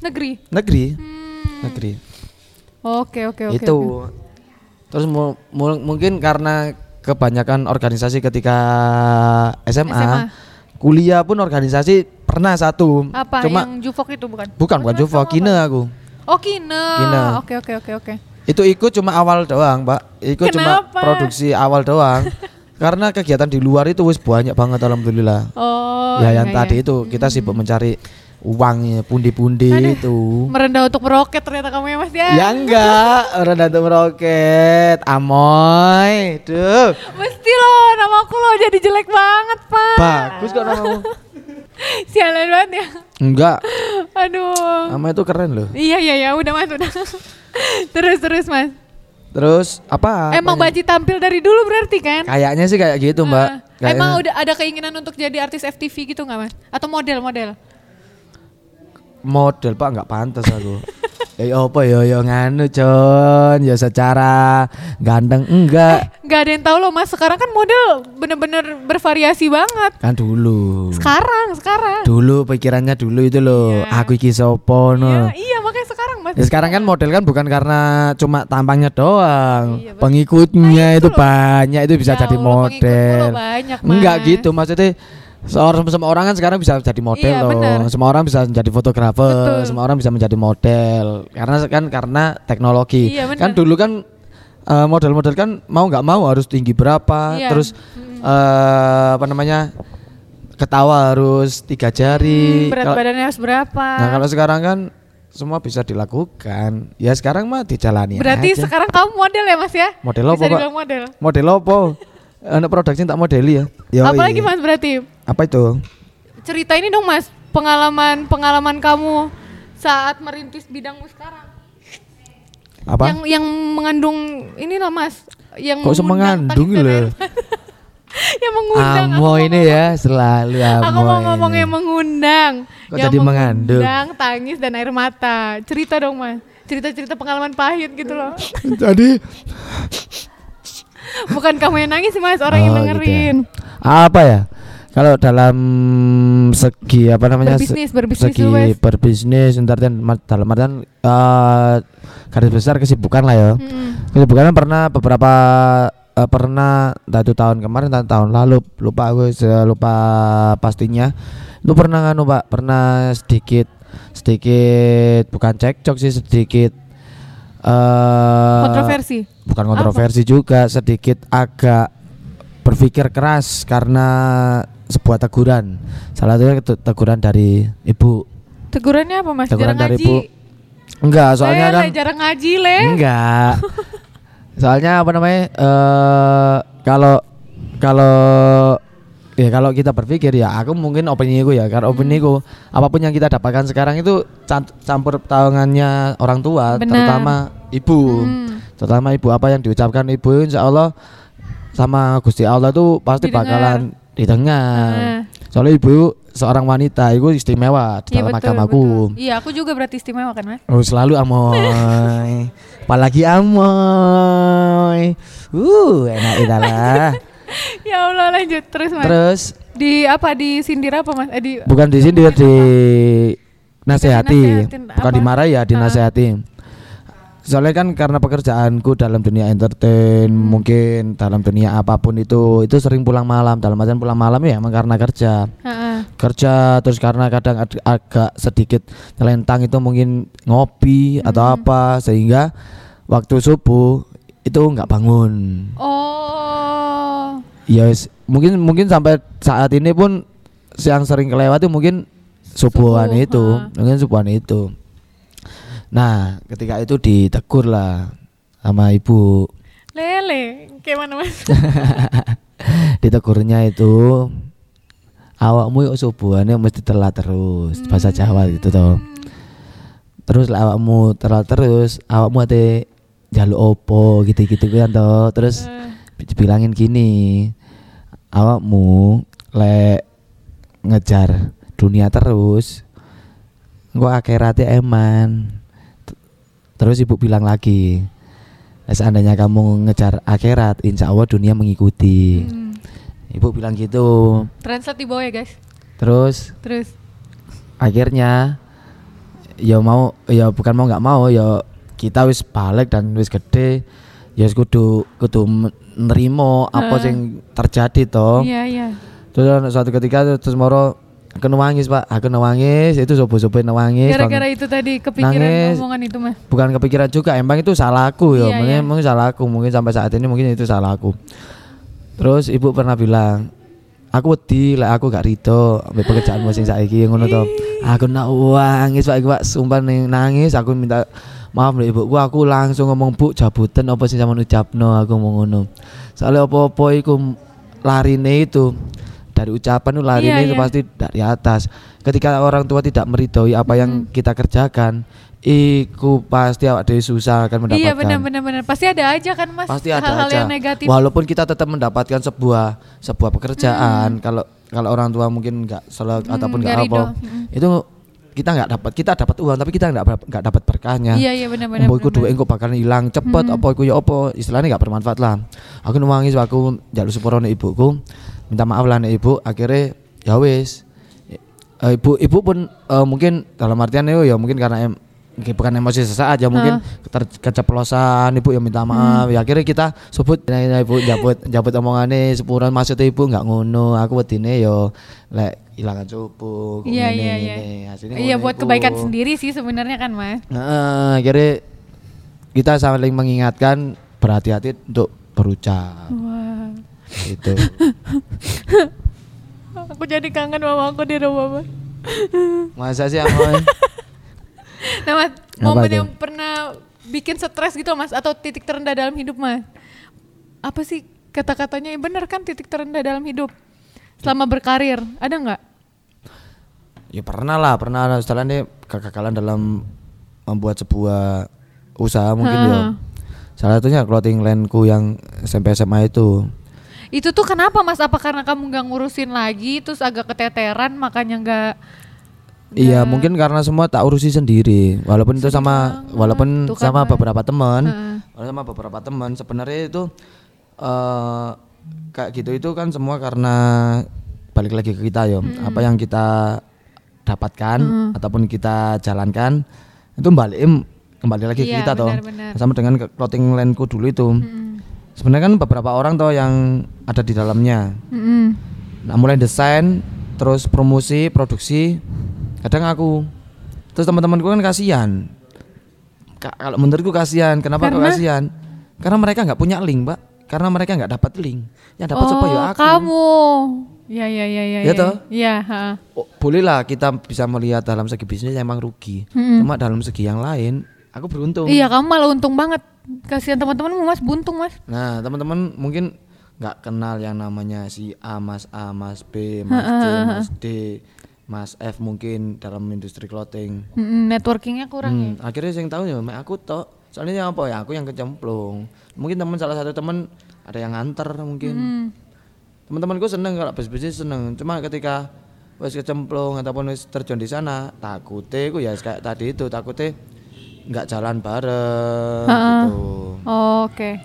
Negeri. Oke. Itu. Terus mungkin karena kebanyakan organisasi ketika SMA. Kuliah pun organisasi pernah satu. Apa? Cuma yang Jufok itu bukan? Bukan Jufok, Kine aku. Kine. Oke. Itu ikut cuma awal doang, Mbak. Ikut cuma produksi awal doang. Karena kegiatan di luar itu wis banyak banget, alhamdulillah. Yang tadi itu kita sibuk mencari uangnya, pundi-pundi itu. Merendah untuk meroket ternyata kamu ya, Mas ya. Ya enggak, merendah untuk meroket. Amoy. Duh. Mesti loh, namaku loh jadi jelek banget, Pak. Bagus kok namamu. Sialan banget ya. Enggak. Aduh. Nama itu keren loh. Iya, udah Mas, udah. Terus Mas. Terus apa? Emang Baji tampil dari dulu berarti kan? Kayaknya sih kayak gitu, Mbak. Emang udah ada keinginan untuk jadi artis FTV gitu nggak, Mas? Atau model? Model, Pak, nggak pantas aku. Apa ya nganu Con, ya secara ganteng enggak. Nggak ada yang tahu loh, Mas. Sekarang kan model bener-bener bervariasi banget. Kan dulu. Sekarang. Dulu pikirannya dulu itu loh. Yeah. Aku iki sopo no. Iya, makanya sekarang, Mas. Ya, sekarang kan model kan bukan karena cuma tampangnya doang. Iya, pengikutnya itu banyak, itu bisa jadi model. Banyak, enggak gitu maksudnya. Semua orang kan sekarang bisa jadi model loh. Bener. Semua orang bisa menjadi fotografer, semua orang bisa menjadi model. Karena teknologi. Iya, kan dulu kan model-model kan mau nggak mau harus tinggi berapa, terus ketawa harus 3 jari. Berat badannya harus berapa. Nah, kalau sekarang kan semua bisa dilakukan. Ya sekarang mah dijalani berarti aja. Sekarang kamu model ya, Mas ya? Model apa, Pak? Model apa? Anak produksi tak modeli ya. Apalagi Mas berarti? Apa itu? Cerita ini dong, Mas. Pengalaman kamu saat merintis bidangmu sekarang. Apa? Yang mengandung inilah, Mas. Yang kok mengandung loh. Yang mengundang. Amoy ini ya selalu Amoy. Aku mau ngomong yang mengundang. Kok jadi mengandung? Tangis dan air mata. Cerita dong, Mas. Cerita pengalaman pahit gitu loh. Jadi bukan kamu yang nangis sih, Mas, orang yang dengerin. Gitu ya. Apa ya? Kalau dalam segi berbisnis dalam artian garis besar kesibukan lah ya. Kesibukan pernah entah itu tahun kemarin atau tahun lalu, lupa pastinya. Itu pernah Pak, pernah sedikit bukan cekcok sih, sedikit kontroversi. Bukan kontroversi juga, sedikit agak berpikir keras karena sebuah teguran. Salah satunya teguran dari ibu. Tegurannya apa, Mas? Teguran jarang dari ngaji. ibu. Enggak, soalnya kan jarang ngaji, Le. Enggak. Soalnya kalau kita berpikir ya, aku mungkin opini ku ya, karena opini ku apapun yang kita dapatkan sekarang itu campur tangannya orang tua. Bener. Terutama ibu. Terutama ibu, apa yang diucapkan ibu insya Allah sama Gusti Allah tuh pasti bakalan didengar. Soalnya ibu seorang wanita itu istimewa di dalam agamaku. Iya, aku juga berarti istimewa kan, Mas? Oh, selalu amoy. Apalagi amoy. Enak itulah. Ya Allah, lanjut terus, Mas. Terus disindir apa, Mas? Bukan disindir, nasihati. Bukan dimarahi ya, dinasihati. Soalnya kan karena pekerjaanku dalam dunia entertain, mungkin dalam dunia apapun itu sering pulang malam. Dalam artian pulang malam ya emang karena kerja. Kerja terus karena kadang agak sedikit telentang itu mungkin ngopi atau apa, sehingga waktu subuh itu nggak bangun. Oh. Yes, mungkin sampai saat ini pun yang sering kelewat itu mungkin subuhan itu. Nah, ketika itu ditegur lah sama ibu. Lele, kayak mana, Mas? Ditegurnya itu, awakmu yuk subuhannya mesti telat terus, bahasa Jawa gitu toh. Terus lah awakmu telat terus, awakmu ate jaluk opo gitu-gitu kan toh. Terus dibilangin gini, awakmu lek ngejar dunia terus, engko akhiratnya eman. Terus ibu bilang lagi, seandainya kamu ngejar akhirat, insya Allah dunia mengikuti. Ibu bilang gitu. Translate di bawah ya, guys. Terus akhirnya bukan mau nggak mau ya, kita wis balik dan wis gede, ya kudu nerimo apa yang terjadi toh. Iya. Terus suatu ketika terus moro aku nangis, Pak. Aku nangis, itu sobo-sobo nangis. Gara-gara itu tadi kepikiran nangis, omongan itu, Mas. Bukan kepikiran juga, emang itu salahku ya. Mungkin salahku, mungkin sampai saat ini mungkin itu salahku. Terus ibu pernah bilang, aku wedi lah, aku gak rido ambek pekerjaanmu sing saiki ngono to. Aku nangis, Pak, sumpah nangis, aku minta maaf lho ibuku, aku langsung ngomong, Bu, jabutan apa sing sampean ucapno, aku ngomong ngono. Soale apa-apa iku larine itu dari ucapan itu larinya itu pasti dari atas. Ketika orang tua tidak meridhoi apa yang kita kerjakan, iku pasti awak dhewe susah akan mendapatkan. Iya benar. Pasti ada aja kan, Mas. Pasti ada hal-hal aja. Yang negatif. Walaupun kita tetap mendapatkan sebuah pekerjaan, kalau orang tua mungkin nggak salah ataupun nggak apa, itu kita dapat uang tapi kita nggak dapat berkahnya. Iya benar. Iku duwe engko bakalan hilang cepet, apa iku ya apa, istilahnya nggak bermanfaat lah. Aku nangis, aku njaluk sepuro nek ibuku, minta maaf lah nek ibu, akhirnya ya wis. Ibu pun mungkin dalam artian ya mungkin karena bukan emosi sesaat ya, mungkin keceplosan, ibu yang minta maaf. Ya akhirnya kita sebut ibu jabut omongane sepuran, maksudnya ibu nggak ngono, aku wedine yo lek ilangan subuh. Iya. Iya buat kebaikan sendiri sih sebenarnya kan, Mas. Akhirnya kita saling mengingatkan berhati-hati untuk berucap. Wah. Itu. Aku jadi kangen mama aku di rumah, Mas. Masa sih Amoy? Nah, Mas, momen yang pernah bikin stres gitu, Mas, atau titik terendah dalam hidup, Mas? Apa sih kata-katanya? Bener kan titik terendah dalam hidup selama berkarir? Ada nggak? Ya pernah setelah ini kegagalan dalam membuat sebuah usaha mungkin ya. Salah satunya clothing line-ku yang SMP SMA itu. Itu tuh kenapa, Mas? Apa karena kamu nggak ngurusin lagi, terus agak keteteran makanya nggak? Iya, mungkin karena semua tak urusi sendiri. Walaupun itu sama beberapa teman. Sama beberapa teman sebenarnya itu kayak gitu itu kan semua karena balik lagi ke kita ya. Apa yang kita dapatkan ataupun kita jalankan itu kembali lagi ke kita toh. Sama dengan clothing line-ku dulu itu. Sebenarnya kan beberapa orang toh yang ada di dalamnya. Nah, mulai desain, terus promosi, produksi, kadang aku. Terus teman-temanku kan kasihan. Kalau menurutku kasihan. Kenapa kok kasihan? Karena mereka nggak punya link, Mbak. Karena mereka nggak dapat link. Yang dapat siapa ya aku. Kamu. Ya. Ya toh? Iya. Bolehlah kita bisa melihat dalam segi bisnis emang rugi. Cuma dalam segi yang lain, aku beruntung. Iya, kamu malah untung banget. Kasihan teman-temanmu, Mas, buntung, Mas. Nah, teman-teman mungkin nggak kenal yang namanya si A, Mas B, Mas C, Mas D, Mas F mungkin dalam industri clothing. Networkingnya kurang ya. Akhirnya yang tahu ya aku toh. Soalnya apa ya, aku yang kecemplung. Mungkin salah satu teman ada yang nganter mungkin. Teman-temanku seneng kalau bis-bis seneng. Cuma ketika wis kecemplung ataupun wis terjun di sana, takutnya aku ya kayak tadi itu, takutnya nggak jalan bareng gitu. Oh, oke.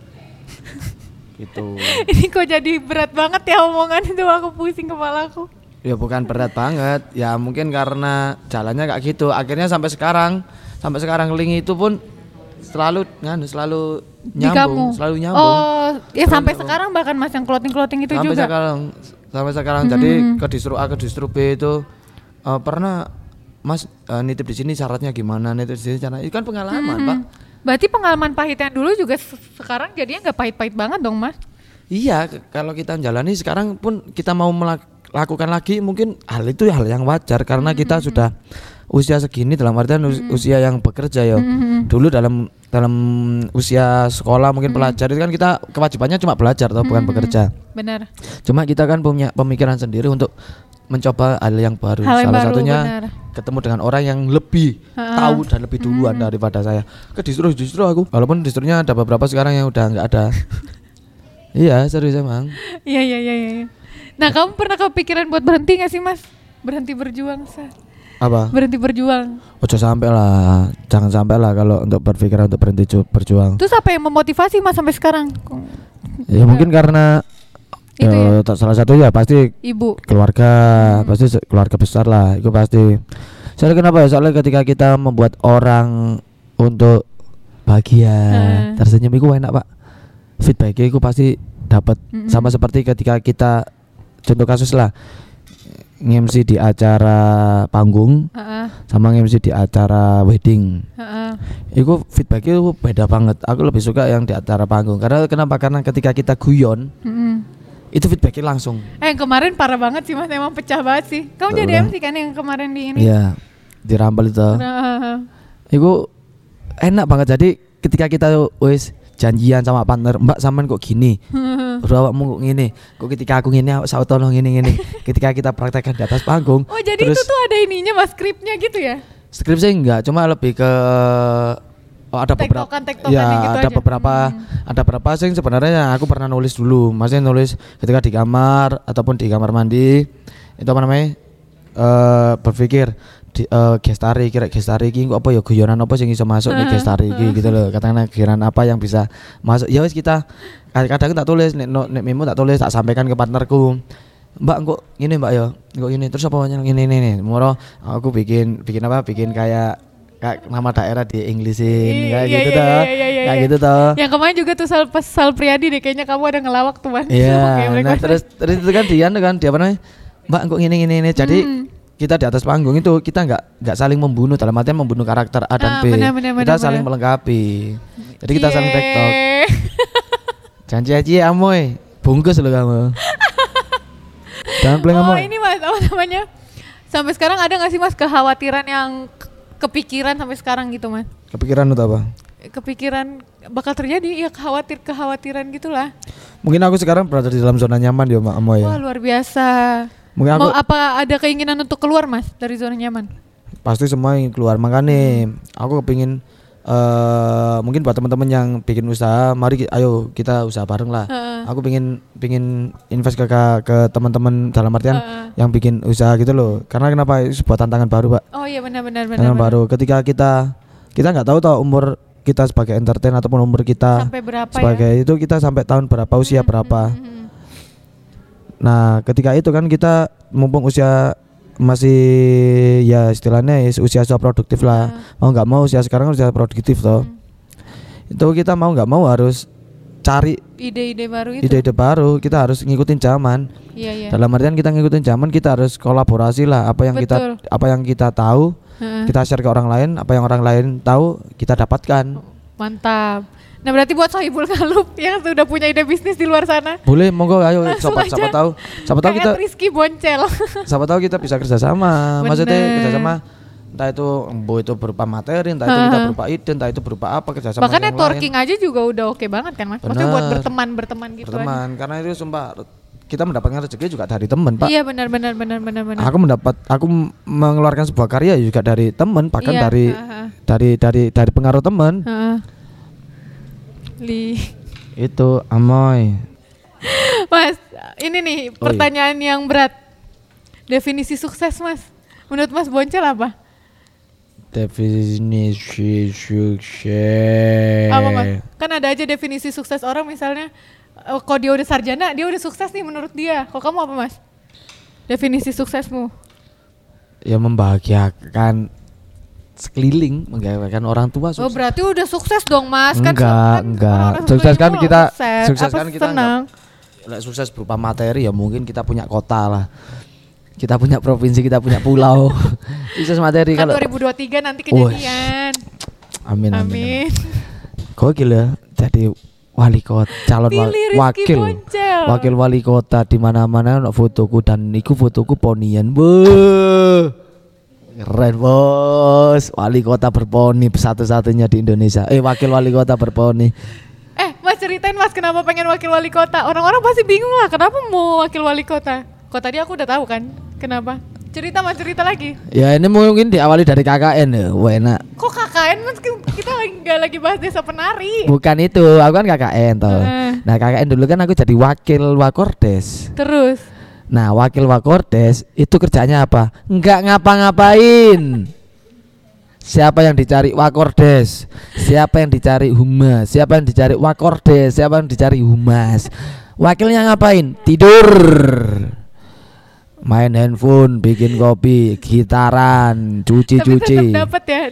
Gitu. Ini kok jadi berat banget ya omongan itu, aku pusing kepalaku. Ya bukan berat banget, ya mungkin karena jalannya kayak gitu. Akhirnya sampai sekarang Link itu pun selalu nyambung. Oh, ya sampai sekarang bahkan Mas yang clothing itu juga. Sampai sekarang. Jadi ke distro A ke distro B itu pernah Mas nitip di sini syaratnya gimana, nitip di sini caranya. Itu kan pengalaman, Pak. Berarti pengalaman pahit yang dulu juga sekarang jadinya enggak pahit-pahit banget dong, Mas? Iya, kalau kita jalani sekarang pun kita mau melakukan lagi mungkin hal itu hal yang wajar karena kita sudah usia segini, dalam artian usia yang bekerja ya. Dulu dalam usia sekolah mungkin pelajar itu kan kita kewajibannya cuma belajar atau bukan bekerja. Benar. Cuma kita kan punya pemikiran sendiri untuk mencoba hal yang baru. Salah satunya ketemu dengan orang yang lebih tahu dan lebih duluan daripada saya. Ke distro aku. Walaupun distronya ada beberapa sekarang yang udah nggak ada. Iya, serius emang. Iya. Nah, kamu pernah kepikiran buat berhenti nggak sih, Mas? Berhenti berjuang, Apa? Berhenti berjuang. Ojo sampai lah, jangan sampai lah kalau untuk berpikiran untuk berhenti berjuang. Terus apa yang memotivasi Mas sampai sekarang? Ya mungkin karena salah satu ya pasti ibu, keluarga, pasti keluarga besar lah, itu pasti. Soalnya kenapa ya? Soalnya ketika kita membuat orang untuk bahagia, tersenyum itu enak Pak. Feedbacknya itu pasti dapat. Sama seperti ketika kita, contoh kasus lah, nge-MC di acara panggung sama nge-MC di acara wedding. Itu feedbacknya itu beda banget. Aku lebih suka yang di acara panggung. Karena kenapa? Karena ketika kita guyon, itu feedbacknya langsung. Yang kemarin parah banget sih Mas, emang pecah banget sih. Kamu jadi MC kan yang kemarin di ini? Iya, di Rampel itu. Itu enak banget. Jadi ketika kita wis janjian sama partner, Mbak sampean kok gini, awakmu kok ngene, kok ketika aku ngene awak sautono ngene. Ketika kita praktekkan di atas panggung. Oh jadi terus, itu tuh ada ininya Mas, skripnya gitu ya? Skripnya enggak, cuma lebih ke ada beberapa ya gitu ada aja. Ada beberapa sih sebenarnya aku pernah nulis dulu, maksudnya nulis ketika di kamar ataupun di kamar mandi itu apa namanya, berpikir di gestari iki kok apa ya, guyonan apa sing iso masuk nih gestari iki gitu loh, katakanlah guyonan apa yang bisa masuk. Ya wis kita kadang tak tulis nek memo tak tulis, tak sampaikan ke partnerku, Mbak kok gini Mbak ya, kok gini terus apa ini moro aku bikin kayak nama daerah di Englishin kayak gitu toh. Kayak gitu toh. Yang kemarin juga tuh Sal Priadi deh, kayaknya kamu ada ngelawak tuh Mas. Iya. Nah terus itu kan dia apa namanya? Mbak kok gini. Jadi kita di atas panggung itu kita nggak saling membunuh, dalam artian membunuh karakter A dan B. Kita saling melengkapi. Jadi kita saling tektok. Janji aja amoy, bungkus lo kamu. Jangan pleng amoy. Oh ini Mas, apa namanya? Sampai sekarang ada nggak sih Mas kekhawatiran yang kepikiran sampai sekarang gitu Mas? Kepikiran itu apa? Kepikiran bakal terjadi ya, kekhawatiran gitulah. Mungkin aku sekarang berada di dalam zona nyaman ya Mbak Amoy. Wah luar biasa. Mungkin mau apa ada keinginan untuk keluar Mas dari zona nyaman? Pasti semua yang keluar, makanya aku kepingin mungkin buat teman-teman yang bikin usaha, mari ayo kita usaha bareng lah. Aku pingin invest ke teman-teman dalam artian yang bikin usaha gitu loh. Karena kenapa? Itu sebuah tantangan baru Pak. Oh iya benar. Tantangan baru. Ketika kita nggak tahu umur kita sebagai entertain ataupun umur kita sampai berapa sebagai ya? Itu kita sampai tahun berapa, usia berapa. Nah ketika itu kan kita mumpung usia masih ya istilahnya usia produktif lah. Mau nggak mau usia sekarang usia produktif toh. Itu kita mau nggak mau harus cari ide-ide baru itu. Ide-ide baru, kita harus ngikutin zaman. Iya. Dalam artian kita ngikutin zaman, kita harus kolaborasi lah. Apa yang kita tahu, kita share ke orang lain. Apa yang orang lain tahu, kita dapatkan. Mantap. Nah berarti buat Sohibul Ngalup yang sudah punya ide bisnis di luar sana, boleh monggo ayo siapa tahu kita Rizky Boncel. Siapa tahu kita bisa kerjasama. Maksudnya kerjasama entah itu berupa materi, entah itu kita berupa ide, entah itu berupa apa, kerjasama. Bahkan networking aja juga udah oke banget kan Mas. Maksudnya buat berteman gitu. Berteman, karena itu sumpah kita mendapatkan rezeki juga dari teman Pak. Iya benar. Aku mengeluarkan sebuah karya juga dari teman, bahkan dari pengaruh teman. Itu Amoy. Mas, ini nih pertanyaan yang berat. Definisi sukses, Mas. Menurut Mas Boncel apa? Definisi sukses. Apa, Mas? Kan ada aja definisi sukses orang, misalnya kalau dia udah sarjana, dia udah sukses nih menurut dia. Kalau kamu apa, Mas? Definisi suksesmu? Ya membahagiakan sekeliling, membahagiakan orang tua sukses. Oh, berarti udah sukses dong, Mas. Enggak. Orang Sukses kan kita sukses kan kita senang. Sukses berupa materi ya mungkin kita punya kota lah. Kita punya provinsi, kita punya pulau. Sukses materi kan kalau 2023 nanti kejadian. Amin. Gokil ya jadi wali kota, calon wakil wali kota di mana-mana fotoku dan niku fotoku ponian. Keren bos, wali kota berponi satu-satunya di Indonesia. Wakil wali kota berponi. Mas ceritain Mas kenapa pengen wakil wali kota. Orang-orang pasti bingung lah kenapa mau wakil wali kota. Kok tadi aku udah tahu kan kenapa. Cerita Mas, cerita lagi. Ya ini mungkin diawali dari KKN ya, enak. Kok KKN Mas? Kita nggak lagi bahas desa penari. Bukan itu, aku kan KKN toh. Nah KKN dulu kan aku jadi wakil Wakordes. Terus? Nah wakil Wakordes itu kerjanya apa? Enggak ngapa-ngapain. Siapa yang dicari Wakordes? Siapa yang dicari Humas? Siapa yang dicari Wakordes? Siapa yang dicari Humas? Wakilnya ngapain? Tidur, main handphone, bikin kopi, gitaran, cuci. Tapi tetap dapat ya.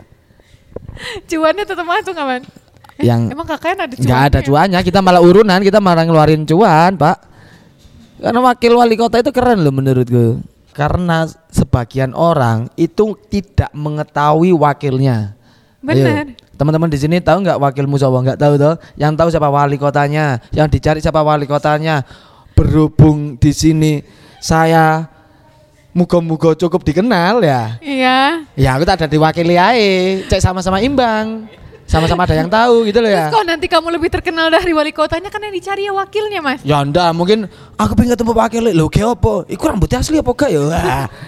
Cuannya tetap masuk nggak, Man? Emang KKN ada cuannya? Nggak ada cuannya, kita malah urunan, kita malah ngeluarin cuan, Pak. Karena wakil wali kota itu keren loh menurutku. Karena sebagian orang itu tidak mengetahui wakilnya. Benar. Teman-teman di sini tahu nggak wakilmu siapa? Nggak tahu toh? Yang tahu siapa wali kotanya? Yang dicari siapa wali kotanya? Berhubung di sini saya muga-muga cukup dikenal ya. Iya. Ya aku tak ada diwakili aja. Cek sama-sama imbang. Sama-sama ada yang tahu gitu loh ya. Terus kok nanti kamu lebih terkenal dari wali kotanya kan yang dicari ya wakilnya, Mas? Ya ndak, mungkin aku pengen ketemu wakil lho ge opo? Iku rambutnya asli apa gak ya?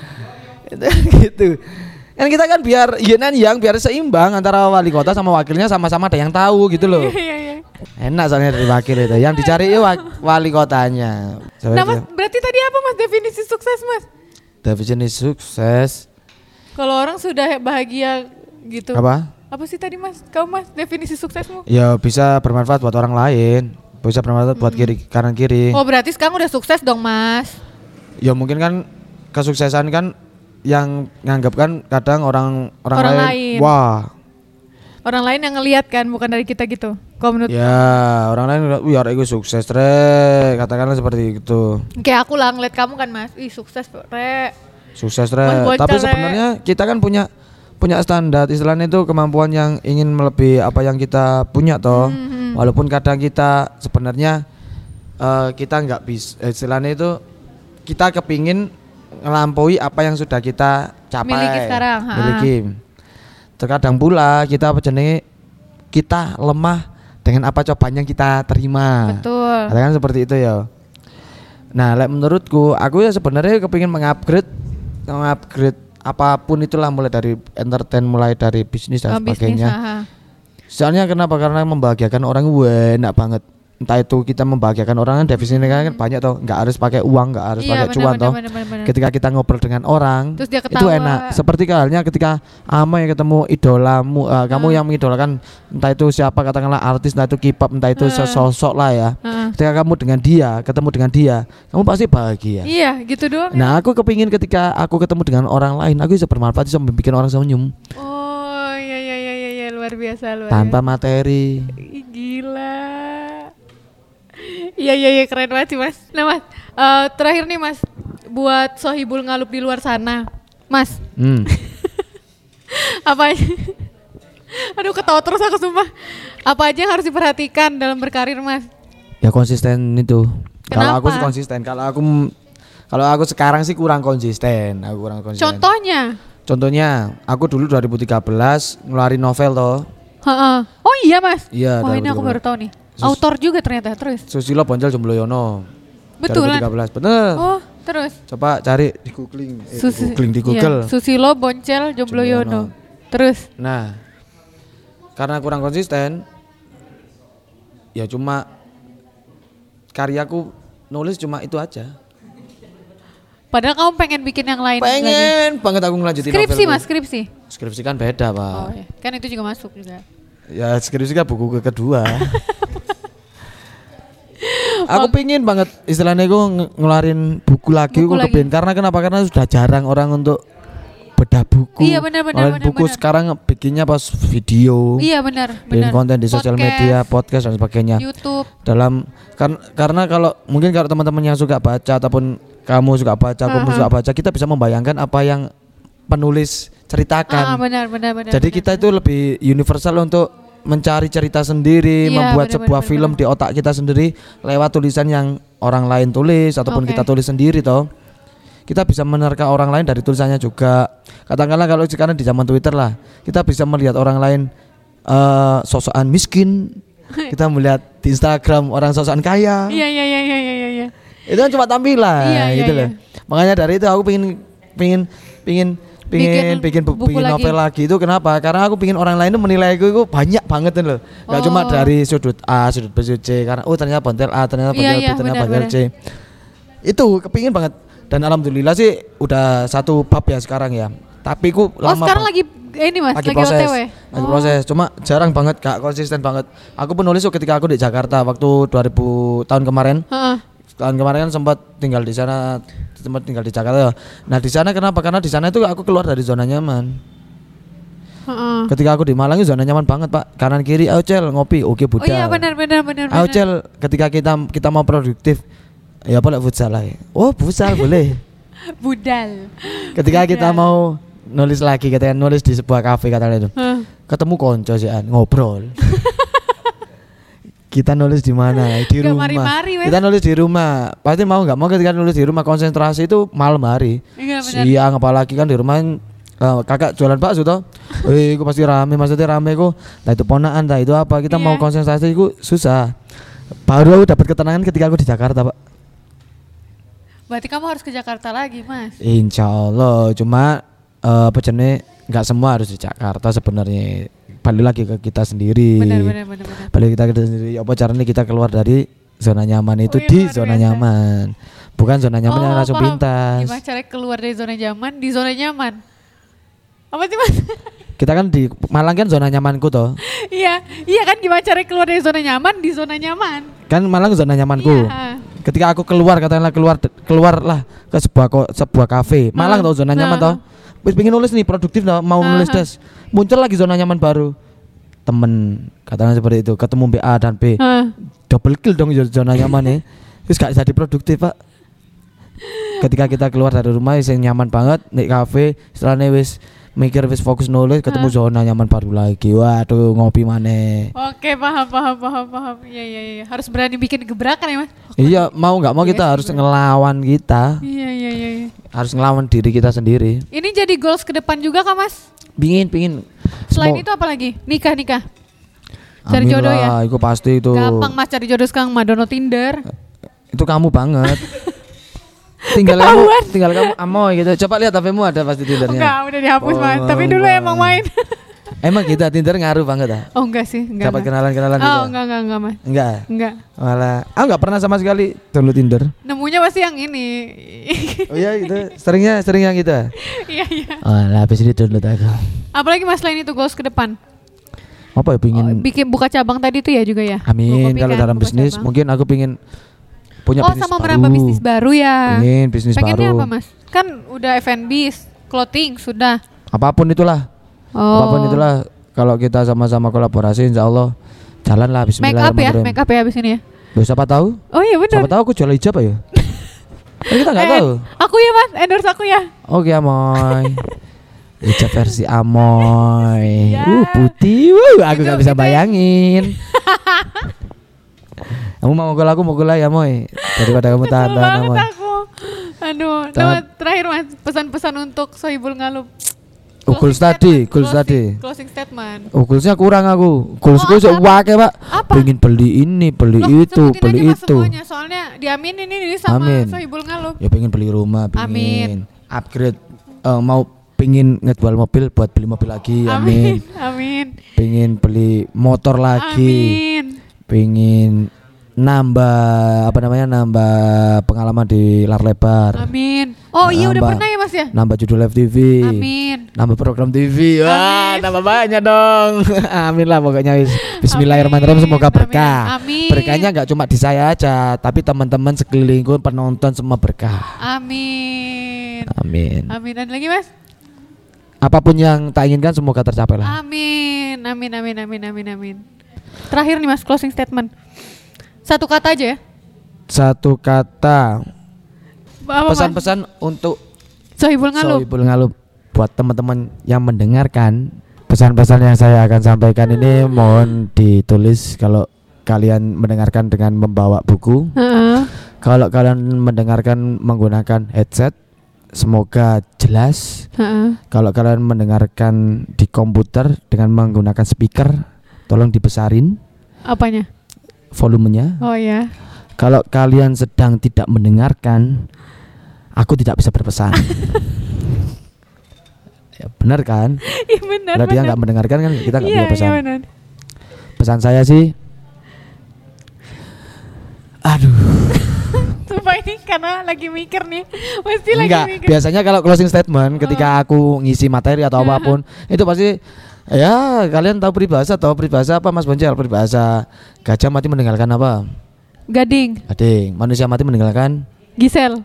Gitu. Kan kita kan biar biar seimbang antara wali kota sama wakilnya sama-sama ada yang tahu gitu loh. Iya. Enak soalnya dari wakil itu. Yang dicari wali kotanya. Nah, Mas, berarti tadi apa Mas definisi sukses, Mas? Definisi sukses. Kalau orang sudah bahagia gitu. Apa sih tadi Mas? Kamu Mas definisi suksesmu? Ya bisa bermanfaat buat orang lain, bisa bermanfaat buat kanan kiri. Oh berarti sekarang udah sukses dong Mas? Ya mungkin kan kesuksesan kan yang nganggap kan kadang orang lain. Wah. Orang lain yang ngelihat kan bukan dari kita gitu. Kalau menurut orang lain wih arek iku sukses Rek, katakanlah seperti itu. Kayak aku lah ngeliat kamu kan Mas. Ih sukses Rek. Sukses Rek. Tapi sebenarnya kita kan punya standar, istilahnya itu kemampuan yang ingin melebihi apa yang kita punya toh. Walaupun kadang kita sebenarnya kita nggak bisa, istilahnya itu kita kepingin ngelampaui apa yang sudah kita capai. Miliki sekarang. Miliki. Terkadang pula kita lemah dengan apa cobaan yang kita terima. Betul. Kan seperti itu ya. Nah, menurutku aku ya sebenarnya kepingin mengupgrade apapun itulah, mulai dari entertain, mulai dari bisnis dan sebagainya. Soalnya kenapa? Karena membahagiakan orang enak banget. Entah itu kita membahagiakan orang kan definisinya kan banyak toh, nggak harus pakai uang, nggak harus pakai cuan toh. Ketika kita ngobrol dengan orang terus dia itu enak. Seperti halnya ketika Amoy ketemu idolamu, kamu yang mengidolakan entah itu siapa, katakanlah artis, entah itu K-pop, entah itu sosok lah ya. Ketika kamu ketemu dengan dia, kamu pasti bahagia. Iya, gitu doang. Nah, aku kepingin ketika aku ketemu dengan orang lain, aku bisa bermanfaat, bisa bikin orang senyum. Oh, iya, luar biasa. Tanpa materi. Gila. Iya, keren banget sih Mas. Nah Mas, terakhir nih Mas, buat Sohibul Ngalup di luar sana, Mas. Apa aja? Aduh ketawa terus aku sumpah. Apa aja yang harus diperhatikan dalam berkarir Mas? Ya konsisten itu. Kalau aku sih konsisten. Kalau aku sekarang sih kurang konsisten. Contohnya, aku dulu 2013 ngeluarin novel toh. Oh iya Mas. Iya. Oh ini aku baru tahu nih. Autor juga ternyata. Terus Susilo Boncel Jombloyono. Betul 2013. Bener. Oh terus. Coba cari di googling. Di Google. Iya. Susilo Boncel Jombloyono. Terus. Nah, karena kurang konsisten, ya cuma karyaku nulis cuma itu aja. Padahal kamu pengen bikin yang lain pengen lagi. Banget aku ngelanjutin skripsi novelku. Mas, skripsi. Skripsi kan beda, Pak. Oh, iya. Kan itu juga masuk juga. Ya skripsi kan buku kedua. Aku pingin banget istilahnya gue ngeluarin buku lagi gue kepengen. Karena kenapa? Karena sudah jarang orang untuk bedah buku. Iya benar. Buku benar. Sekarang bikinnya pas video. Iya benar. Bikin konten di sosial media, podcast dan sebagainya. YouTube. Karena kalau mungkin kalau teman-teman yang suka baca ataupun kamu suka baca, kamu suka baca, kita bisa membayangkan apa yang penulis ceritakan. Benar. Jadi kita itu lebih universal untuk mencari cerita sendiri, membuat sebuah film di otak kita sendiri lewat tulisan yang orang lain tulis ataupun kita tulis sendiri toh. Kita bisa menerka orang lain dari tulisannya juga. Katakanlah kalau sekarang di zaman Twitter lah, kita bisa melihat orang lain sosokan miskin. Kita melihat di Instagram orang sosokan kaya. Iya. Itu kan cuma tampilan gitu loh. Makanya dari itu aku pingin bikin novel lagi itu kenapa? Karena aku pingin orang lain itu menilai aku banyak banget loh. Gak cuma dari sudut A, sudut B, sudut C. Karena ternyata bontel A, ternyata bontel B, ternyata bontel C. Itu kepingin banget. Dan alhamdulillah sih udah 1 bab ya sekarang ya. Tapi ku lama sekarang lagi ini Mas, lagi proses, OTW. Lagi proses. Cuma jarang banget, gak konsisten banget. Aku penulis ketika aku di Jakarta waktu 2000 tahun kemarin. Tahun kemarin kan sempat tinggal di sana, sempat tinggal di Jakarta. Nah, di sana kenapa? Karena di sana itu aku keluar dari zona nyaman. Ketika aku di Malang itu zona nyaman banget, Pak. Kanan kiri ayo Cel ngopi, oke budal. Oh iya benar. Ayo Cel, ketika kita mau produktif ya boleh futsal lah. Oh, futsal boleh. Budal. Ketika kita mau nulis lagi, katanya nulis di sebuah kafe katanya itu. Ketemu konco sih ngobrol. Kita nulis di mana? Di rumah. Kita nulis di rumah. Pasti mau nggak mau ketika nulis di rumah konsentrasi itu malam hari. Siang apalagi kan di rumah kakak jualan bakso toh. Aku pasti rame, maksudnya rame kok. Nah itu ponaan, nah itu apa? Kita mau konsentrasi itu susah. Baru aku dapat ketenangan ketika aku di Jakarta, Pak. Berarti kamu harus ke Jakarta lagi, Mas. Insya Allah. Cuma pecennya nggak semua harus di Jakarta sebenarnya. Balik lagi ke kita sendiri. Benar. Balik kita sendiri. Apa caranya kita keluar dari zona nyaman itu zona nyaman. Bukan zona nyaman yang langsung pintas. Gimana cara keluar dari zona nyaman di zona nyaman? Apa sih Mas? Kita kan di Malang kan zona nyamanku toh. Iya kan gimana cara keluar dari zona nyaman di zona nyaman? Kan Malang zona nyamanku. Iya. Ketika aku keluarlah ke sebuah kafe. Malang toh zona nyaman toh. Wis pengen nulis nih produktif toh, mau nulis tes. Muncul lagi zona nyaman baru. Temen katanya seperti itu, ketemu B A dan B. Double kill dong zona nyaman nih. Terus gak jadi produktif, Pak. Ketika kita keluar dari rumah yang nyaman banget, nek kafe, setelahnya wis mikir wis fokus nulis, ketemu zona nyaman baru lagi. Waduh, ngopi maneh. Oke, paham. Iya. Harus berani bikin gebrakan ya, Mas. Iya, mau enggak mau kita harus ngelawan kita. Iya. Harus ngelawan diri kita sendiri. Ini jadi goals ke depan juga Kak, Mas? Pingin. Selain itu apa lagi? Nikah. Cari jodoh ya? Itu pasti itu. Gampang Mas cari jodoh sekarang, download Tinder. Itu kamu banget. tinggal kamu amoy gitu. Coba lihat HP-mu ada pasti Tindernya. Enggak, udah dihapus Mas. Tapi dulu emang main. Emang kita Tinder ngaruh banget ah? Oh enggak sih, enggak. Dapat kenalan-kenalan gitu. Oh, enggak Mas. Enggak. Malah enggak pernah sama sekali download Tinder. Nemunya pasti yang ini. Oh iya gitu. Sering yang gitu. Iya. Lah habis itu download aku. Apalagi Mas selain itu goals ke depan? Apa ya pingin bikin buka cabang tadi itu ya juga ya? Amin. Kalau dalam bisnis mungkin aku pingin punya bisnis sama merambah bisnis baru ya. Pengen bisnis pengennya baru. Apa Mas? Kan udah F&B, clothing sudah. Apapun itulah. Kalau kita sama-sama kolaborasi insya Allah jalan lah bismillahirrahmanirrahim. Make up ya abis ini ya. Siapa tahu? Oh iya benar. Siapa tahu aku jual hijab ya. Kita nggak tahu. Aku ya Mas, endorse aku ya. Oke Amoy. Hijab versi Amoy. Putih. Aku nggak bisa bayangin. Kamu mau mogol ya Moy daripada kamu tahan Amoy. Aduh, terakhir Mas, pesan-pesan untuk Sohibul Ngalub. Goals tadi. Closing statement. Goalsnya kurang aku. Goalsku sewake Pak. Pengen beli ini, beli itu. Semuanya, soalnya diaminin ini sama Sohibul Ngalub. Ya pengen beli rumah, pengen upgrade, mau pengen ngejual mobil buat beli mobil lagi. Amin. Pengen beli motor lagi. Amin. Pengen nambah pengalaman di layar lebar. Amin. Oh iya udah pernah ya Mas ya? Nambah judul live TV. Amin. Nambah program TV. Wah, nambah banyak dong. Amin lah pokoknya. Bismillahirrahmanirrahim, semoga berkah. Amin. Berkahnya enggak cuma di saya aja, tapi teman-teman sekelilingku, penonton semua berkah. Amin. Amin. Amin. Dan lagi Mas? Apapun yang tak inginkan semoga tercapai lah. Amin. Amin. Terakhir nih Mas, closing statement. Satu kata aja ya. Satu kata. Pesan-pesan untuk Sohibul Ngalub buat teman-teman yang mendengarkan. Pesan-pesan yang saya akan sampaikan ini mohon ditulis kalau kalian mendengarkan dengan membawa buku. Kalau kalian mendengarkan menggunakan headset, semoga jelas. Kalau kalian mendengarkan di komputer dengan menggunakan speaker, tolong dibesarin. Apanya? Volumenya. Oh ya. Kalau kalian sedang tidak mendengarkan, aku tidak bisa berpesan. Ya, benar kan? Iya benar. Kalau dia nggak mendengarkan kan kita nggak bisa pesan. Iya, pesan saya sih, aduh. Sumpah ini karena lagi mikir nih, pasti lagi mikir. Biasanya kalau closing statement ketika aku ngisi materi atau apapun itu pasti ya kalian tahu peribahasa apa Mas Bonjel? Peribahasa gajah mati meninggalkan apa? Gading. Manusia mati meninggalkan Gisel.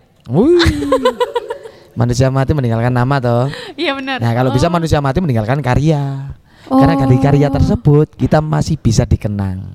Manusia mati meninggalkan nama toh. Iya benar. Nah kalau bisa manusia mati meninggalkan karya. Karena dari karya tersebut kita masih bisa dikenang.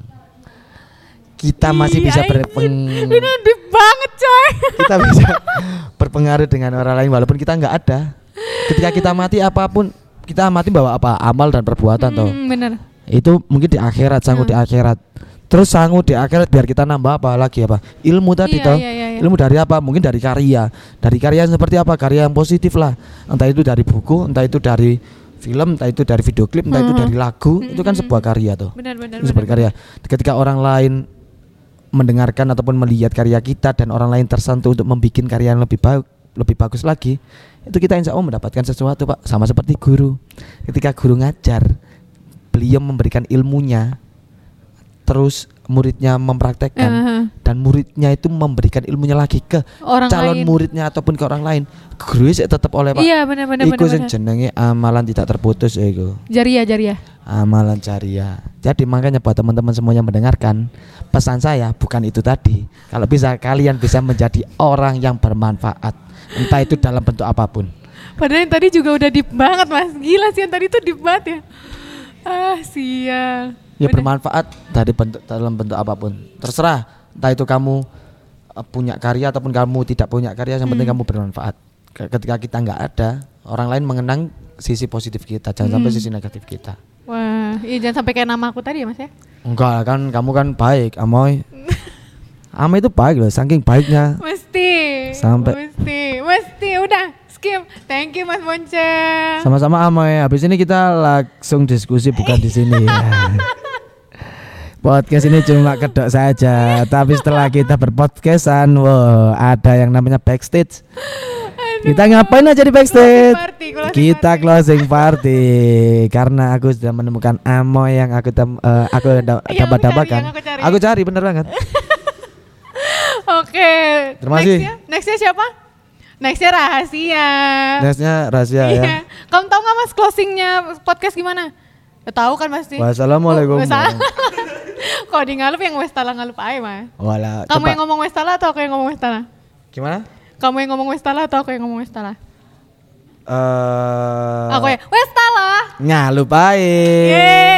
Kita masih bisa ini deep banget coy. Kita bisa berpengaruh dengan orang lain walaupun kita nggak ada. Ketika kita mati apapun kita mati bawa apa? Amal dan perbuatan toh. Benar. Itu mungkin di akhirat, sanggup di akhirat. Terus sanggup di akhirat biar kita nambah apa lagi apa? Ilmu tadi toh. Iya. Ilmu dari apa? Mungkin dari karya. Dari karya seperti apa? Karya yang positif lah. Entah itu dari buku, entah itu dari film, entah itu dari video klip, entah itu dari lagu. Itu kan sebuah karya tuh. Benar. Itu sebuah karya. Ketika orang lain mendengarkan ataupun melihat karya kita dan orang lain tersentuh untuk membuat karya yang lebih bagus lagi, itu kita insya Allah mendapatkan sesuatu Pak. Sama seperti guru, ketika guru ngajar, beliau memberikan ilmunya, terus muridnya mempraktekkan dan muridnya itu memberikan ilmunya lagi ke orang calon lain. Muridnya ataupun ke orang lain, guru saya tetap oleh Pak. Iya benar. Iku jenenge amalan tidak terputus iku. Jariah. Amalan jariah. Jadi makanya buat teman-teman semua yang mendengarkan, pesan saya bukan itu tadi. Kalau bisa kalian bisa menjadi orang yang bermanfaat, entah itu dalam bentuk apapun. Padahal yang tadi juga udah deep banget Mas. Gila sih yang tadi tuh deep banget ya. Sial. Ya bermanfaat dalam bentuk apapun. Terserah, entah itu kamu punya karya ataupun kamu tidak punya karya, yang penting kamu bermanfaat. Ketika kita nggak ada, orang lain mengenang sisi positif kita, jangan sampai sisi negatif kita. Wah, iya jangan sampai kayak nama aku tadi ya Mas ya. Enggak kan, kamu kan baik, Amoy. Amoy itu baik loh, saking baiknya. Mesti udah skip. Thank you Mas Boncel. Sama-sama Amoy. Habis ini kita langsung diskusi bukan di sini ya. Podcast ini cuma kedok saja, tapi setelah kita berpodcastan, ada yang namanya backstage. Kita ngapain aja di backstage? Kita closing party karena aku sudah menemukan Amoy yang aku dapat-dapatkan. Aku cari bener banget. Oke. Terima kasih. Nextnya siapa? Nextnya rahasia ya. Kamu tahu nggak Mas closingnya podcast gimana? Tahu kan pasti. Wassalamualaikum. Kalau di Ngalup yang Westala Ngalup aja Mas. Kamu coba. yang ngomong Westala atau aku yang ngomong Westala? Gimana? Kamu yang ngomong Westala atau aku yang ngomong Westala? Aku ya Westala. Ngalup aja.